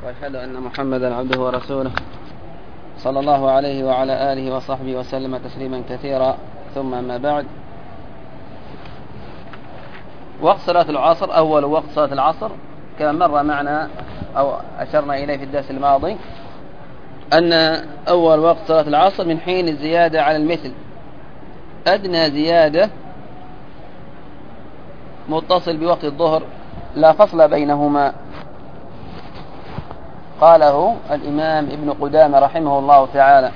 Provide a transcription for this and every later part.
وأشهد أن محمدا عبده ورسوله صلى الله عليه وعلى آله وصحبه وسلم تسليما كثيرا. ثم أما بعد، وقت صلاة العصر، أول وقت صلاة العصر كما مر معنا أو أشرنا إليه في الدرس الماضي أن أول وقت صلاة العصر من حين الزيادة على المثل، أدنى زيادة متصل بوقت الظهر لا فصل بينهما. قاله الإمام ابن قدامة رحمه الله تعالى.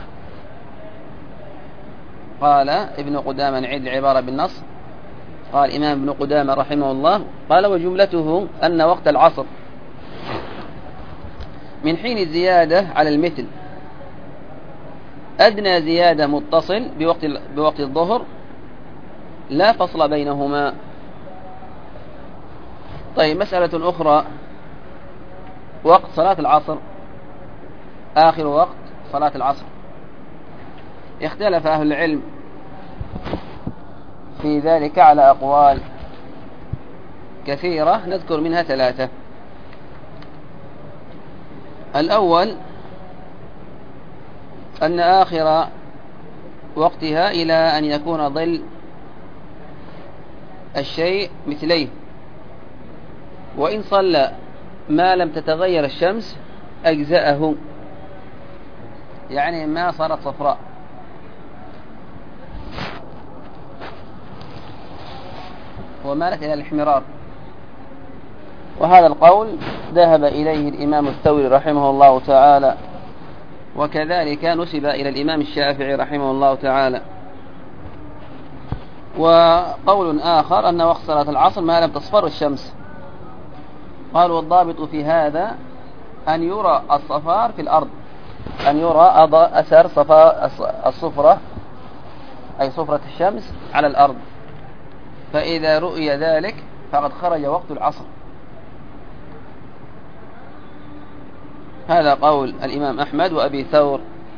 قال ابن قدامة، نعيد العبارة بالنص، قال الإمام ابن قدامة رحمه الله قال: وجملته أن وقت العصر من حين الزيادة على المثل أدنى زيادة متصل بوقت الظهر لا فصل بينهما. طيب، مسألة أخرى، وقت صلاة العصر، آخر وقت صلاة العصر، اختلف أهل العلم في ذلك على أقوال كثيرة، نذكر منها ثلاثة. الأول أن آخر وقتها إلى أن يكون ظل الشيء مثليه، وإن صلى ما لم تتغير الشمس أجزأه، يعني ما صارت صفراء. ومالت إلى الاحمرار. وهذا القول ذهب إليه الإمام الثوري رحمه الله تعالى، وكذلك نسب إلى الإمام الشافعي رحمه الله تعالى. وقول آخر أن وقت صلاة العصر ما لم تصفر الشمس. قال: والضابط في هذا أن يرى الصفار في الأرض، أن يرى أثر الصفرة، أي صفرة الشمس على الأرض، فإذا رؤي ذلك فقد خرج وقت العصر. هذا قول الإمام أحمد وأبي ثور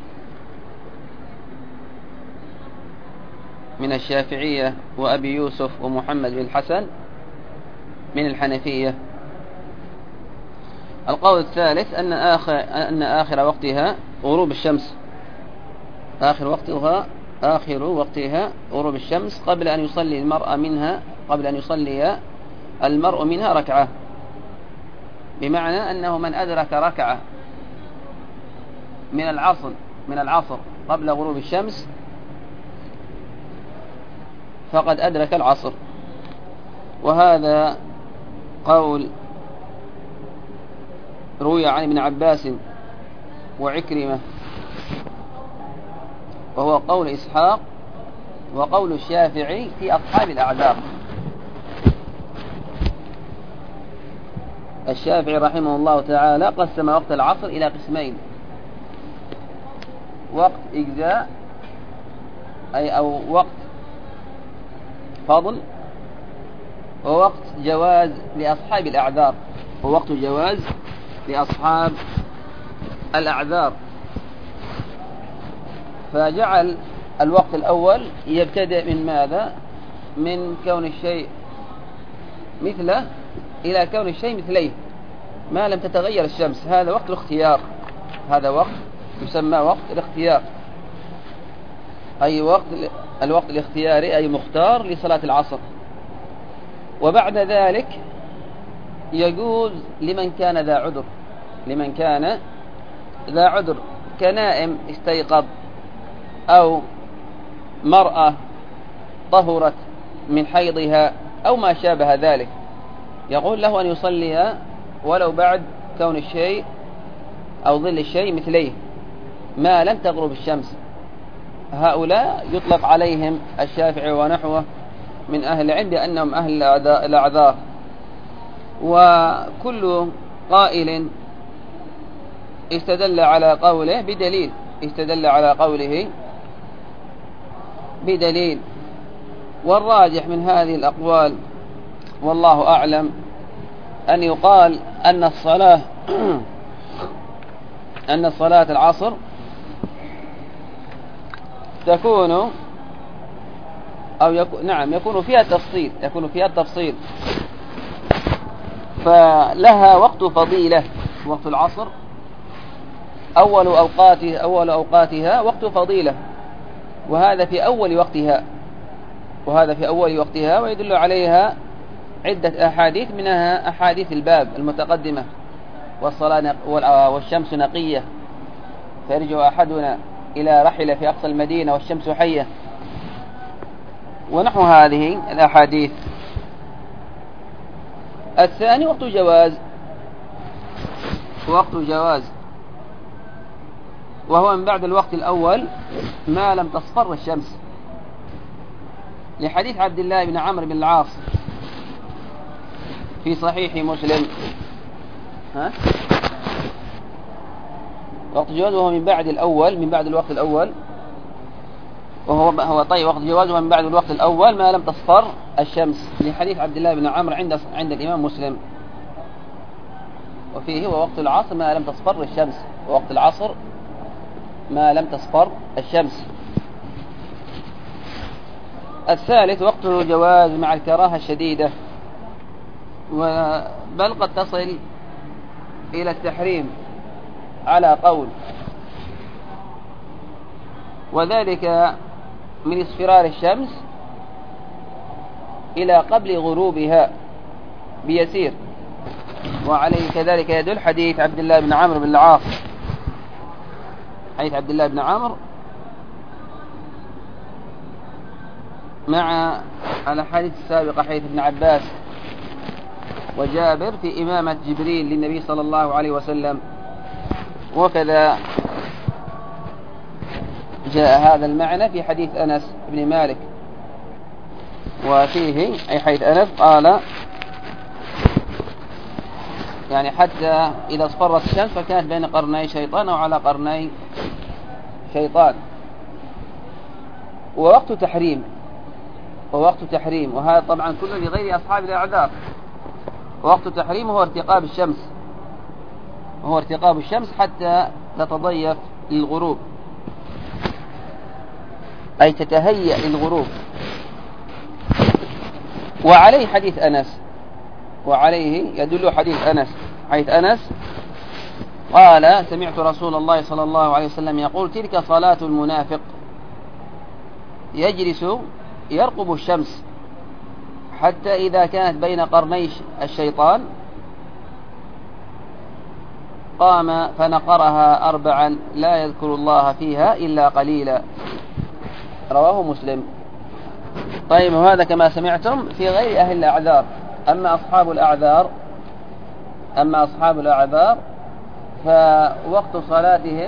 من الشافعية، وأبي يوسف ومحمد بن الحسن من الحنفية. القول الثالث أن آخر وقتها غروب الشمس، آخر وقتها غروب الشمس قبل أن يصلي المرء منها ركعة، بمعنى أنه من أدرك ركعة من العصر قبل غروب الشمس فقد أدرك العصر. وهذا قول روي عن ابن عباس وعكرمة، وهو قول إسحاق وقول الشافعي في أصحاب الأعذار. الشافعي رحمه الله تعالى قسم وقت العصر إلى قسمين: وقت إجزاء أو وقت فضل، ووقت جواز لأصحاب الأعذار، ووقت جواز لأصحاب الأعذار. فجعل الوقت الأول يبتدئ من ماذا؟ من كون الشيء مثله إلى كون الشيء مثليه ما لم تتغير الشمس. هذا وقت الاختيار، هذا وقت يسمى وقت الاختيار، أي الوقت الاختياري، أي مختار لصلاة العصر. وبعد ذلك يجوز لمن كان ذا عذر، كنائم استيقظ، أو مرأة طهرت من حيضها، أو ما شابه ذلك، يقول له أن يصلي ولو بعد كون الشيء أو ظل الشيء مثليه ما لم تغرب الشمس. هؤلاء يطلق عليهم الشافعي ونحوه من أهل العلم بأنهم أهل الأعذار. وكل قائل استدل على قوله بدليل. والراجح من هذه الأقوال والله أعلم أن يقال أن صلاة العصر يكون فيها تفصيل، فلها وقت فضيلة. وقت العصر أول أوقاتها وقت فضيلة، وهذا في أول وقتها، ويدل عليها عدة أحاديث، منها أحاديث الباب المتقدمة: والشمس نقية فيرجع أحدنا إلى رحلة في أقصى المدينة والشمس حية، ونحو هذه الأحاديث. الثاني وقت جواز، وهو من بعد الوقت الأول ما لم تصفر الشمس، لحديث عبد الله بن عمرو بن العاص في صحيح مسلم. وقت جواز وهو من بعد الوقت الأول، وهو طيب وقت جوازه من بعد الوقت الأول ما لم تصفر الشمس، لحديث عبد الله بن عمرو عند الإمام مسلم. وفيه ووقت العصر ما لم تصفر الشمس، ووقت العصر ما لم تصفر الشمس. الثالث وقت الجواز مع الكراهة الشديدة، بل قد تصل إلى التحريم على قول، وذلك من اصفرار الشمس إلى قبل غروبها بيسير. وعليه كذلك يدل حديث عبد الله بن عمرو بن العاص، حديث عبد الله بن عمرو مع الأحاديث السابقة، حديث ابن عباس وجابر في إمامة جبريل للنبي صلى الله عليه وسلم. وكذا جاء هذا المعنى في حديث أنس بن مالك، وفيه أي حديث أنس قال يعني حتى إذا اصفرت الشمس فكانت بين قرني شيطان أو على قرني شيطان. ووقت تحريم، وهذا طبعا كله لغير أصحاب الأعذار. ووقت تحريم هو ارتقاب الشمس حتى تتضيف للغروب، أي تتهيأ للغروب. وعليه حديث أنس، وعليه يدل حديث أنس قال: سمعت رسول الله صلى الله عليه وسلم يقول: تلك صلاة المنافق، يجلس يرقب الشمس حتى إذا كانت بين قرني الشيطان قام فنقرها 4 لا يذكر الله فيها إلا قليلا. رواه مسلم. طيب، وهذا كما سمعتم في غير أهل الأعذار. أما أصحاب الأعذار فوقت صلاتهم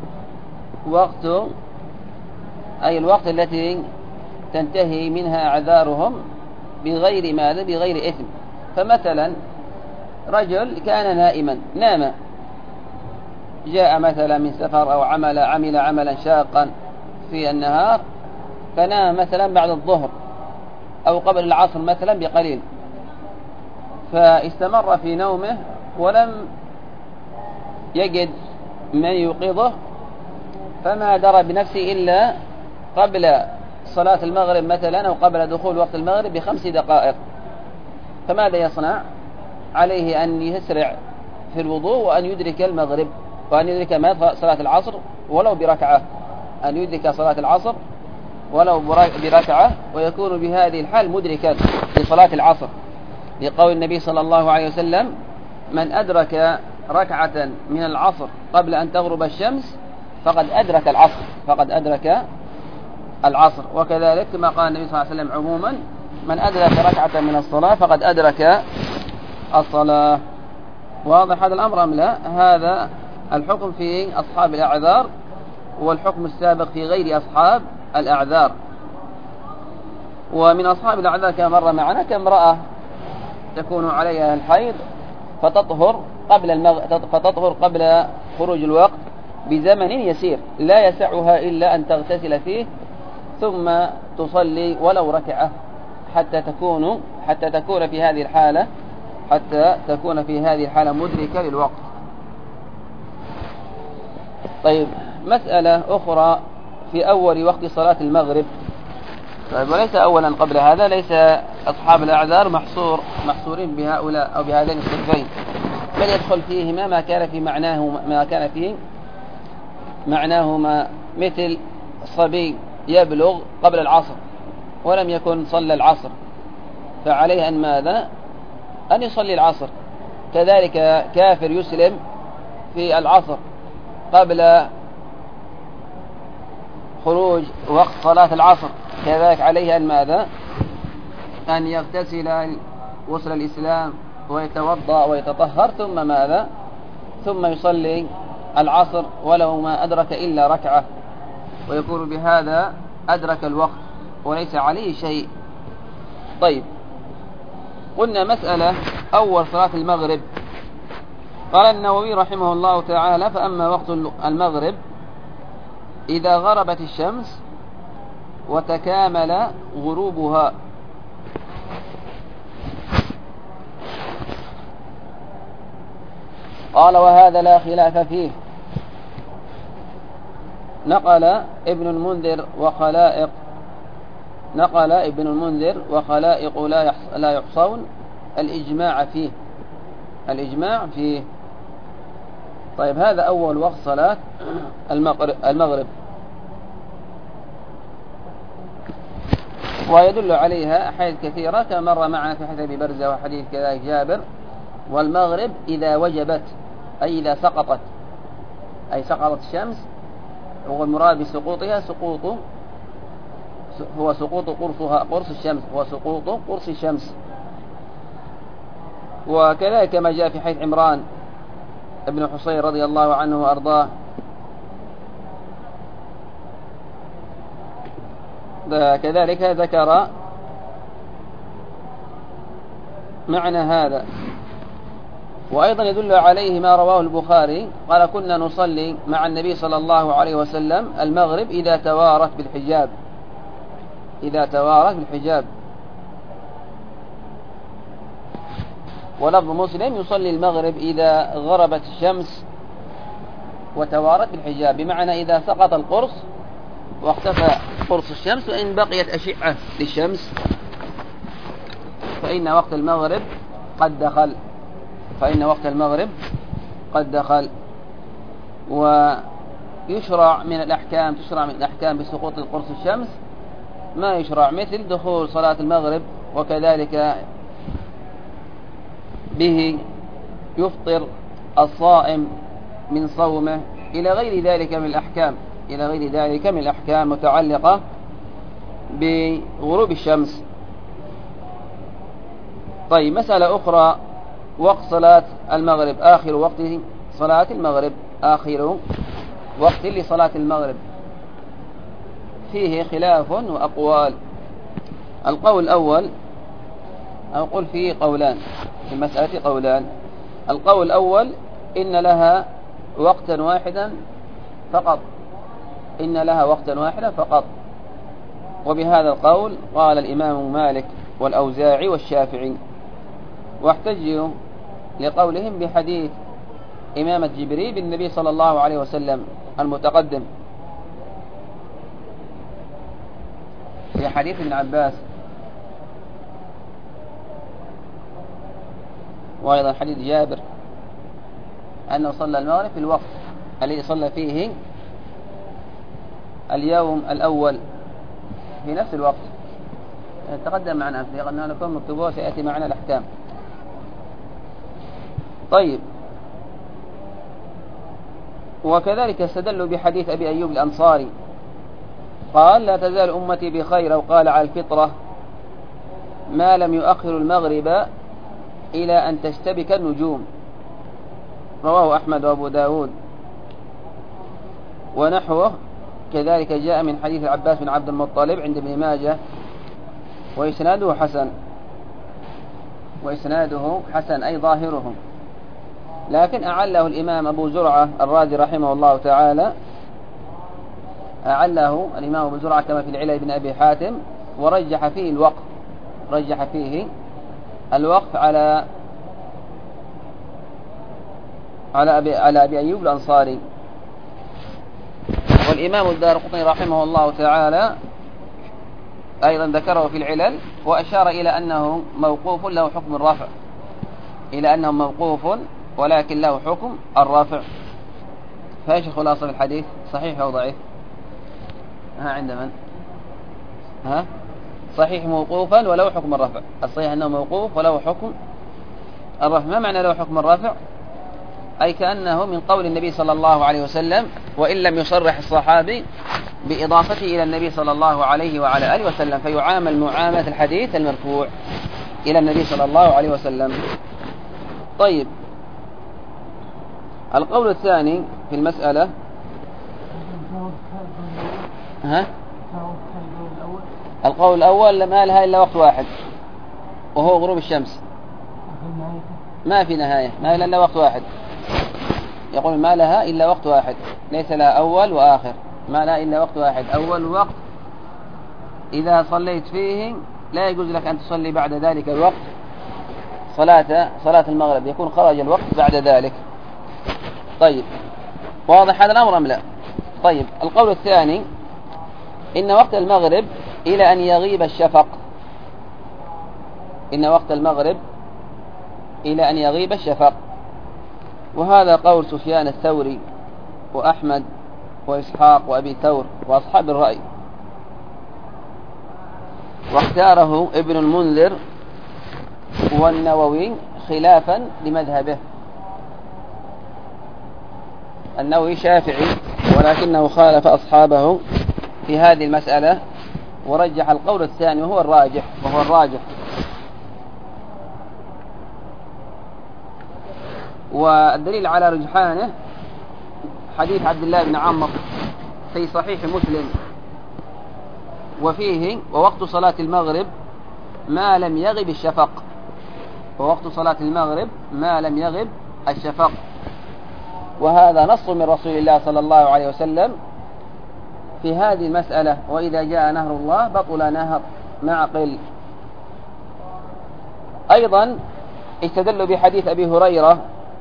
الوقت التي تنتهي منها أعذارهم بغير إثم. فمثلا رجل كان نام، جاء مثلا من سفر أو عمل عملا شاقا في النهار، فنام مثلا بعد الظهر أو قبل العصر مثلا بقليل، فاستمر في نومه ولم يجد من يوقظه، فما درى بنفسه إلا قبل صلاة المغرب مثلا أو قبل دخول وقت المغرب ب5 دقائق. فماذا يصنع؟ عليه أن يسرع في الوضوء وأن يدرك المغرب، وأن يدرك صلاة العصر ولو بركعة، ويكون بهذه الحال مدركا لصلاة العصر، لقول النبي صلى الله عليه وسلم: من أدرك ركعة من العصر قبل أن تغرب الشمس فقد أدرك العصر. وكذلك كما قال النبي صلى الله عليه وسلم عموما: من أدرك ركعة من الصلاة فقد أدرك الصلاة. واضح هذا الأمر أم لا؟ هذا الحكم في أصحاب الأعذار، والحكم السابق في غير أصحاب الأعذار. ومن أصحاب الأعذار كما مر معنا كامرأة تكون عليها الحيض فتطهر قبل خروج الوقت بزمن يسير لا يسعها إلا أن تغتسل فيه ثم تصلي ولو ركعة حتى تكون في هذه الحالة مدركة للوقت. طيب، مسألة أخرى في أول وقت صلاة المغرب. طيب، وليس أولا قبل هذا، ليس أصحاب الأعذار محصورين بهؤلاء أو بهذين الصنفين، بل يدخل فيهما ما كان في معناهما مثل صبي يبلغ قبل العصر ولم يكن صلى العصر، فعليه أن ماذا؟ أن يصلي العصر. كذلك كافر يسلم في العصر قبل خروج وقت صلاة العصر، كذلك عليه أن ماذا؟ أن يغتسل غسل الإسلام ويتوضأ ويتطهر ثم ماذا؟ ثم يصلي العصر ولو ما أدرك إلا ركعة، ويقول بهذا أدرك الوقت وليس عليه شيء. طيب، قلنا مسألة أول صلاة المغرب. قال النووي رحمه الله تعالى: فأما وقت المغرب إذا غربت الشمس وتكامل غروبها. قال: وهذا لا خلاف فيه. نقل ابن المنذر وخلائق لا يحصون الإجماع فيه. طيب، هذا أول وقت صلاة المغرب، ويدل عليها أحاديث كثيرة كما مر معنا في حديث أبي برزة وحديث كذلك جابر. والمغرب إذا وجبت أي إذا سقطت، أي سقطت الشمس، والمراد بسقوطها هو سقوط قرص الشمس. وكذلك ما جاء في حديث عمران ابن حصين رضي الله عنه وأرضاه، كذلك ذكر معنى هذا. وأيضا يدل عليه ما رواه البخاري قال: كنا نصلي مع النبي صلى الله عليه وسلم المغرب إذا توارت بالحجاب. ولفظ مسلم: يصلي المغرب إذا غربت الشمس وتوارت بالحجاب، بمعنى إذا سقط القرص واختفى قرص الشمس، وإن بقيت أشعة للشمس فإن وقت المغرب قد دخل. ويشرع من الأحكام بسقوط قرص الشمس ما يشرع، مثل دخول صلاة المغرب، وكذلك به يفطر الصائم من صومه، إلى غير ذلك من الأحكام متعلقة بغروب الشمس. طيب، مسألة أخرى: وقت صلاة المغرب، آخر وقت لصلاة المغرب، فيه خلاف وأقوال. القول الأول، أقول فيه قولان، في المسألة قولان. القول الأول: إن لها وقتا واحدا فقط. وبهذا القول قال الإمام مالك والأوزاعي والشافعي، واحتجوا لقولهم بحديث إمامة جبريل بالنبي صلى الله عليه وسلم المتقدم في حديث ابن عباس، وأيضا حديث جابر أنه صلى المغرب في الوقت الذي صلى فيه اليوم الأول في نفس الوقت. تقدم معنا أنه نكون مكتوبه سيأتي معنا الأحكام. طيب، وكذلك استدلوا بحديث أبي أيوب الأنصاري قال: لا تزال أمتي بخير، أو قال على الفطرة، ما لم يؤخر المغرب إلى أن تشتبك النجوم. رواه أحمد وأبو داود. ونحوه كذلك جاء من حديث العباس بن عبد المطلب عند ابن ماجه، وإسناده حسن أي ظاهره، لكن أعله الإمام أبو زرعة الرازي رحمه الله تعالى، كما في العلل بن أبي حاتم، ورجح فيه الوقف على أبي أيوب الأنصاري. والإمام الدارقطني رحمه الله تعالى أيضا ذكره في العلل، وأشار إلى أنه موقوف له حكم الرفع، ولكن له حكم الرفع. فايش الخلاصة في الحديث؟ صحيح أو ضعيف؟ عند من؟ صحيح موقوفا ولو حكم الرفع. الصحيح أنه موقوف ولو حكم الرفع. ما معنى له حكم الرفع؟ أي كأنه من قول النبي صلى الله عليه وسلم، وإن لم يصرح الصحابي بإضافته إلى النبي صلى الله عليه وعلى آله وسلم، فيعامل معاملة الحديث المرفوع إلى النبي صلى الله عليه وسلم. طيب، القول الثاني في المسألة القول الأول ما لها إلا وقت واحد وهو غروب الشمس. ما في نهاية، ما لها إلا وقت واحد. يقول ما لها إلا وقت واحد، ليس لها أول وآخر، ما لها إلا وقت واحد. أول وقت إذا صليت فيه لا يجوز لك أن تصلي بعد ذلك الوقت صلاة المغرب، يكون خرج الوقت بعد ذلك. طيب، واضح هذا الأمر أم لا؟ طيب، القول الثاني إن وقت المغرب إلى أن يغيب الشفق. إن وقت المغرب إلى أن يغيب الشفق، وهذا قول سفيان الثوري وأحمد وإسحاق وأبي ثور وأصحاب الرأي، واختاره ابن المنذر والنووي خلافا لمذهبه. النووي شافعي ولكنه خالف أصحابه في هذه المسألة ورجح القول الثاني وهو الراجح. والدليل على رجحانه حديث عبد الله بن عمرو في صحيح مسلم، وفيه ووقت صلاة المغرب ما لم يغب الشفق. ووقت صلاة المغرب ما لم يغب الشفق، وهذا نص من رسول الله صلى الله عليه وسلم في هذه المسألة. وإذا جاء نهر الله بطل نهر معقل. أيضا استدلوا بحديث أبي هريرة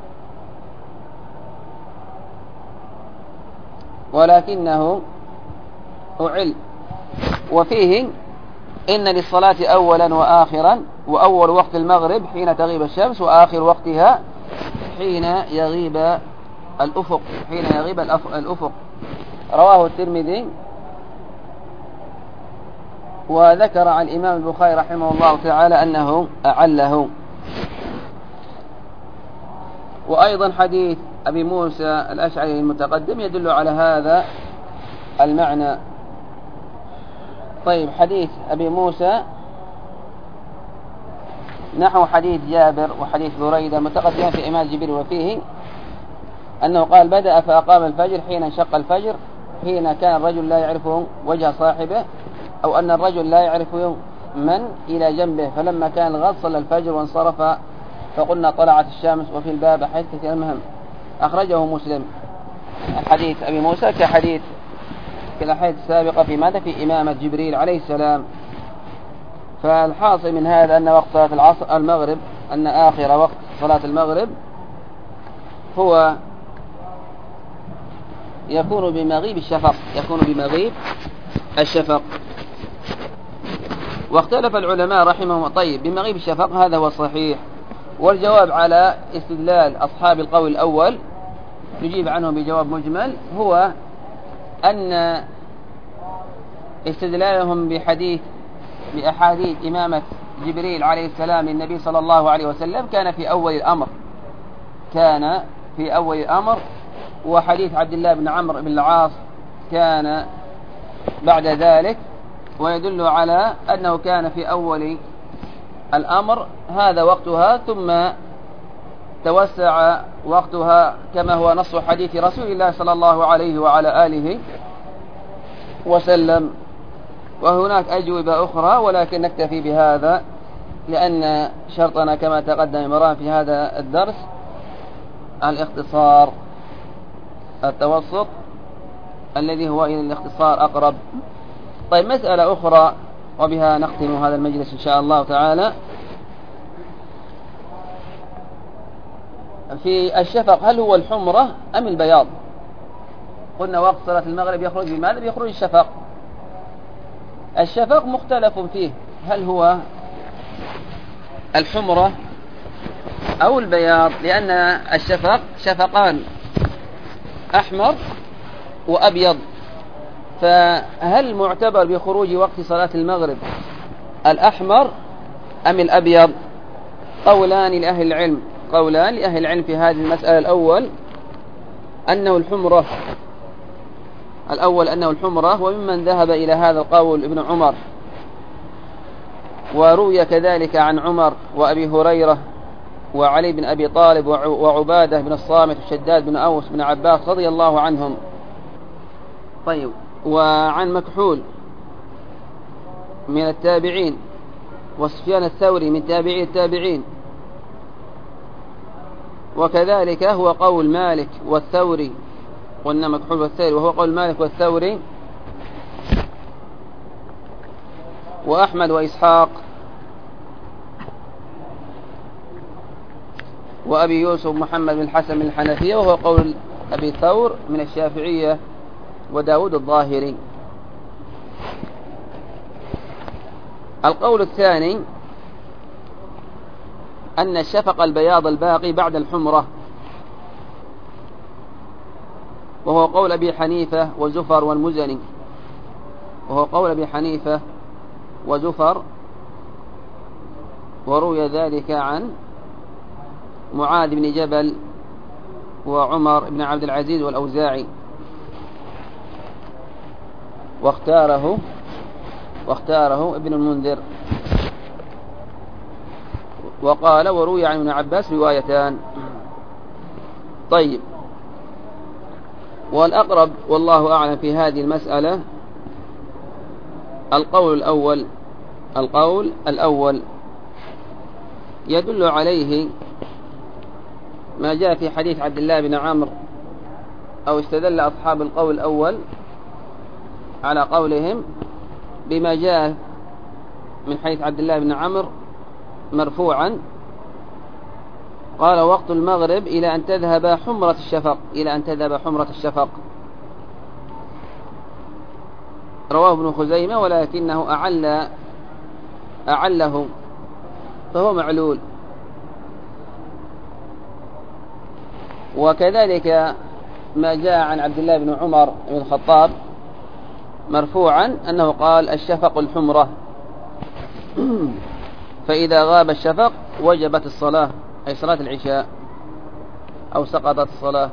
ولكنه أعل، وفيه إن للصلاة أولا وآخرا، وأول وقت المغرب حين تغيب الشمس، وآخر وقتها حين يغيب الأفق. رواه الترمذي، وذكر عن الإمام البخاري رحمه الله تعالى أنه أعله. وأيضا حديث أبي موسى الأشعري المتقدم يدل على هذا المعنى. طيب، حديث أبي موسى نحو حديث جابر وحديث بريدة متقدمين في إمام جبريل، وفيه أنه قال بدأ فأقام الفجر حين انشق الفجر، حين كان الرجل لا يعرف وجه صاحبه، أو أن الرجل لا يعرف من إلى جنبه، فلما كان الغد صلى الفجر وانصرف، فقلنا طلعت الشمس. وفي الباب حديث كثير المهم أخرجه مسلم. حديث أبي موسى كحديث في الأحاديث السابقة في ماذا؟ في إمامة جبريل عليه السلام. فالحاصل من هذا أن وقت صلاة المغرب، أن آخر وقت صلاة المغرب هو يكون بمغيب الشفق. واختلف العلماء رحمهم الله. طيب، بمغيب الشفق هذا هو الصحيح، والجواب على استدلال أصحاب القول الأول نجيب عنه بجواب مجمل، هو أن استدلالهم بأحاديث إمامة جبريل عليه السلام للنبي صلى الله عليه وسلم كان في أول الأمر، وحديث عبد الله بن عمرو بن العاص كان بعد ذلك، ويدل على أنه كان في أول الأمر هذا وقتها، ثم توسع وقتها كما هو نص حديث رسول الله صلى الله عليه وعلى آله وسلم. وهناك أجوبة أخرى ولكن نكتفي بهذا، لأن شرطنا كما تقدم مرام في هذا الدرس الاختصار، التوسط الذي هو إلى الاختصار أقرب. طيب، مسألة أخرى وبها نختم هذا المجلس إن شاء الله تعالى. في الشفق هل هو الحمرة أم البياض؟ قلنا وقت صلاة المغرب يخرج بماذا؟ يخرج الشفق. الشفق مختلف فيه، هل هو الحمرة أو البياض؟ لأن الشفق شفقان، أحمر وأبيض، فهل معتبر بخروج وقت صلاة المغرب الأحمر أم الأبيض؟ قولان لأهل العلم في هذه المسألة. الأول أنه الحمرة، وممن ذهب إلى هذا القول ابن عمر، وروي كذلك عن عمر وأبي هريرة وعلي بن أبي طالب وعبادة بن الصامت وشداد بن أوس بن عباس رضي الله عنهم. طيب، وعن مكحول من التابعين، وسفيان الثوري من تابعي التابعين، وكذلك هو قول مالك والثوري، قلنا مكحول والثوري، وهو قول مالك والثوري وأحمد وإسحاق وأبي يوسف محمد بن الحسن من الحنفية، وهو قول أبي ثور من الشافعية وداود الظاهري. القول الثاني أن الشفق البياض الباقي بعد الحمرة، وهو قول أبي حنيفة وزفر والمزني، وروي ذلك عن معاذ بن جبل وعمر بن عبد العزيز والأوزاعي، واختاره ابن المنذر، وقال وروي عن ابن عباس روايتان. طيب، والأقرب والله أعلم في هذه المسألة القول الأول يدل عليه ما جاء في حديث عبد الله بن عمرو، أو استدل أصحاب القول الأول على قولهم بما جاء من حديث عبد الله بن عمرو مرفوعا، قال وقت المغرب إلى أن تذهب حمرة الشفق، رواه ابن خزيمة، ولكنه أعله فهو معلول. وكذلك ما جاء عن عبد الله بن عمر بن الخطاب مرفوعا أنه قال الشفق الحمرة، فإذا غاب الشفق وجبت الصلاة، أي صلاة العشاء، أو سقطت الصلاة.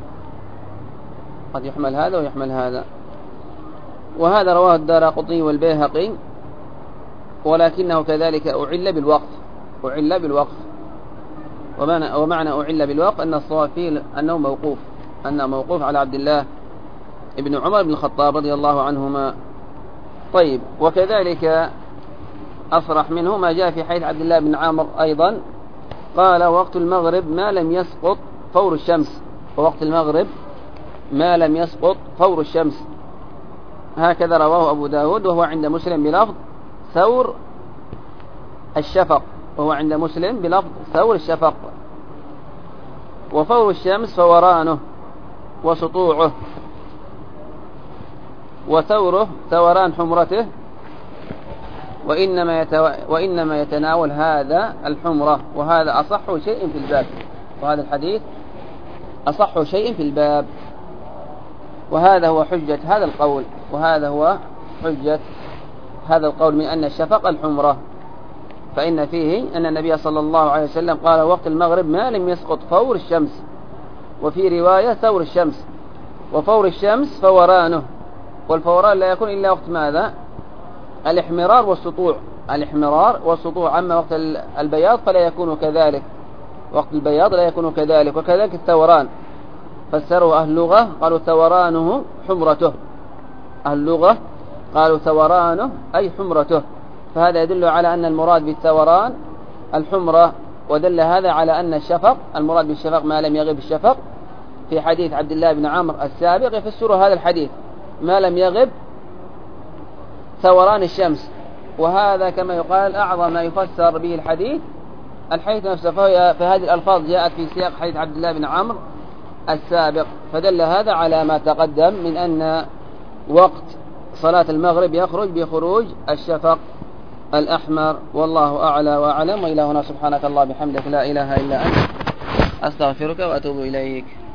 قد يحمل هذا ويحمل هذا. وهذا رواه الدارقطني والبيهقي، ولكنه كذلك أعل بالوقف. ومعنى أعل بالوقف أن الصواب فيه أنه موقوف على عبد الله ابن عمر بن الخطاب رضي الله عنهما. طيب، وكذلك أصرح منه ما جاء في حديث عبد الله بن عمرو أيضا، قال وقت المغرب ما لم يسقط فور الشمس، هكذا رواه أبو داود، وهو عند مسلم بلفظ ثور الشفق، وفور الشمس فورانه وسطوعه، وثوره ثوران حمرته، وإنما يتناول هذا الحمرة، وهذا أصح شيء في الباب، وهذا الحديث أصح شيء في الباب، وهذا هو حجة هذا القول من أن الشفق الحمرة، فإن فيه أن النبي صلى الله عليه وسلم قال وقت المغرب ما لم يسقط فور الشمس، وفي رواية ثور الشمس، وفور الشمس فورانه، والفوران لا يكون إلا وقت ماذا؟ الاحمرار والسطوع. أما وقت البياض فلا يكون كذلك، وكذلك الثوران، فسروا أهل اللغة قالوا ثورانه حمرته، أي حمرته، فهذا يدل على أن المراد بالثوران الحمرة، ودل هذا على أن الشفق المراد بالشفق ما لم يغب الشفق، في حديث عبد الله بن عمرو السابق يفسر هذا الحديث ما لم يغب ثوران الشمس، وهذا كما يقال أعظم ما يفسر به الحديث نفسه، فهذه الألفاظ جاءت في سياق حديث عبد الله بن عمرو السابق، فدل هذا على ما تقدم من أن وقت صلاة المغرب يخرج بخروج الشفق الأحمر. والله أعلى وأعلم، وإلى هنا سبحانك الله بحمدك لا إله إلا أنت، أستغفرك وأتوب إليك.